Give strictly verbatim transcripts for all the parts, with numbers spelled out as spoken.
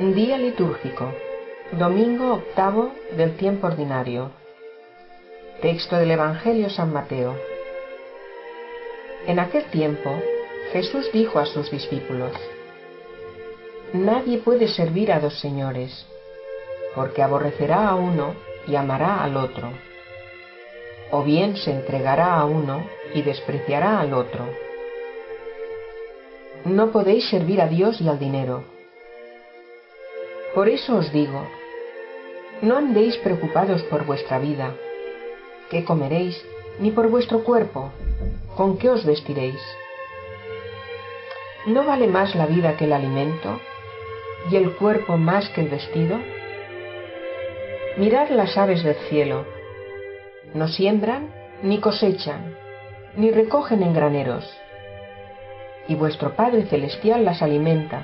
Día litúrgico, domingo octavo del tiempo ordinario. Texto del Evangelio San Mateo. En aquel tiempo, Jesús dijo a sus discípulos: Nadie puede servir a dos señores, porque aborrecerá a uno y amará al otro, o bien se entregará a uno y despreciará al otro. No podéis servir a Dios y al dinero. Por eso os digo, no andéis preocupados por vuestra vida, qué comeréis, ni por vuestro cuerpo, con qué os vestiréis. ¿No vale más la vida que el alimento, y el cuerpo más que el vestido? Mirad las aves del cielo, no siembran, ni cosechan, ni recogen en graneros, y vuestro Padre Celestial las alimenta.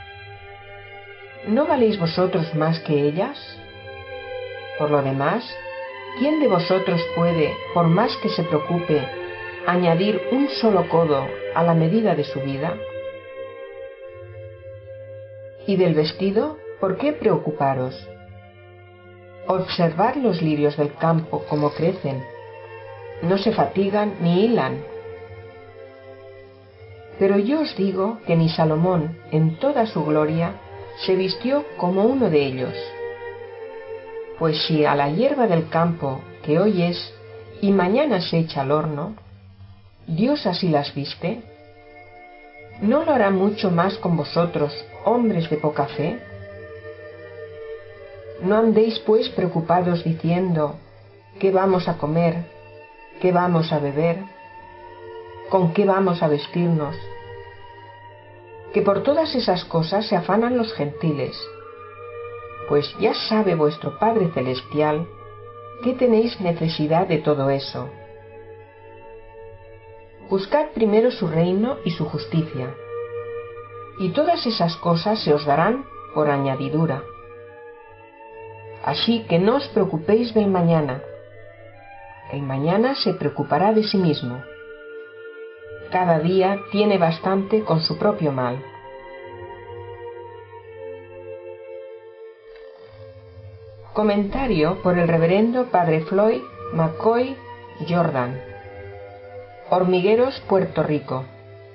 ¿No valéis vosotros más que ellas? Por lo demás, ¿quién de vosotros puede, por más que se preocupe, añadir un solo codo a la medida de su vida? ¿Y del vestido, por qué preocuparos? Observad los lirios del campo cómo crecen, no se fatigan ni hilan. Pero yo os digo que ni Salomón, en toda su gloria, se vistió como uno de ellos. Pues si a la hierba del campo, que hoy es y mañana se echa al horno, Dios así las viste, ¿no lo hará mucho más con vosotros, hombres de poca fe? No andéis pues preocupados diciendo: ¿qué vamos a comer? ¿Qué vamos a beber? ¿Con qué vamos a vestirnos? Que por todas esas cosas se afanan los gentiles. Pues ya sabe vuestro Padre Celestial que tenéis necesidad de todo eso. Buscad primero su reino y su justicia, y todas esas cosas se os darán por añadidura. Así que no os preocupéis del mañana. El mañana se preocupará de sí mismo. Cada día tiene bastante con su propio mal. Comentario por el reverendo Padre Floyd McCoy Jordan, Hormigueros, Puerto Rico.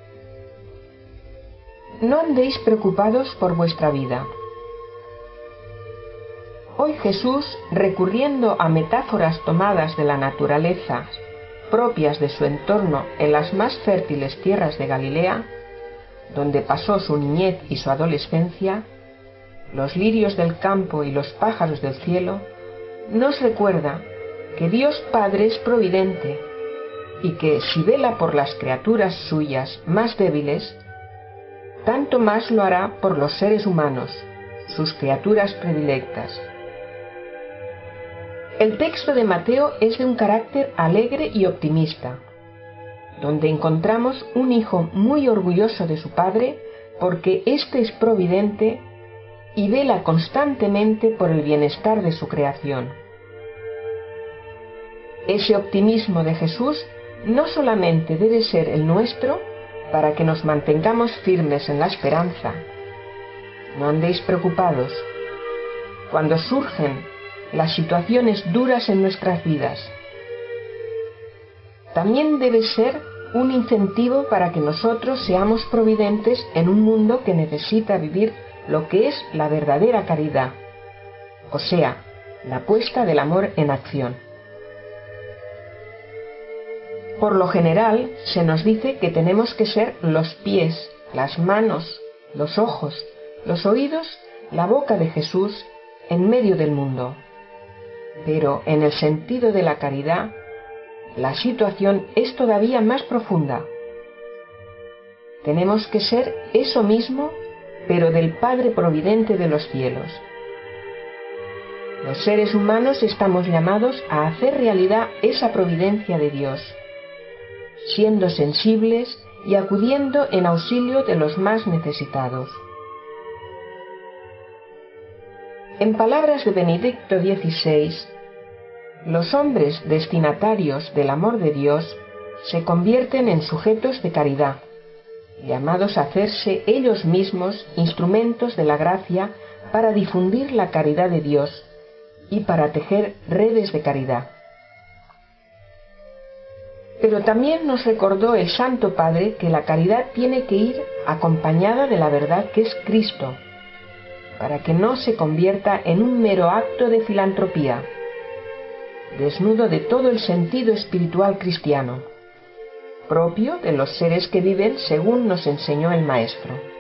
No andéis preocupados por vuestra vida. Hoy Jesús, recurriendo a metáforas tomadas de la naturaleza, propias de su entorno en las más fértiles tierras de Galilea, donde pasó su niñez y su adolescencia, los lirios del campo y los pájaros del cielo, nos recuerda que Dios Padre es providente y que si vela por las criaturas suyas más débiles, tanto más lo hará por los seres humanos, sus criaturas predilectas. El texto de Mateo es de un carácter alegre y optimista, donde encontramos un hijo muy orgulloso de su padre porque éste es providente y vela constantemente por el bienestar de su creación. Ese optimismo de Jesús no solamente debe ser el nuestro para que nos mantengamos firmes en la esperanza. No andéis preocupados cuando surgen las situaciones duras en nuestras vidas. También debe ser un incentivo para que nosotros seamos providentes en un mundo que necesita vivir lo que es la verdadera caridad, o sea, la puesta del amor en acción. Por lo general, se nos dice que tenemos que ser los pies, las manos, los ojos, los oídos, la boca de Jesús en medio del mundo. Pero en el sentido de la caridad, la situación es todavía más profunda. Tenemos que ser eso mismo, pero del Padre Providente de los cielos. Los seres humanos estamos llamados a hacer realidad esa providencia de Dios, siendo sensibles y acudiendo en auxilio de los más necesitados. En palabras de Benedicto dieciséis, los hombres destinatarios del amor de Dios se convierten en sujetos de caridad, llamados a hacerse ellos mismos instrumentos de la gracia para difundir la caridad de Dios y para tejer redes de caridad. Pero también nos recordó el Santo Padre que la caridad tiene que ir acompañada de la verdad que es Cristo, para que no se convierta en un mero acto de filantropía, desnudo de todo el sentido espiritual cristiano, propio de los seres que viven según nos enseñó el Maestro.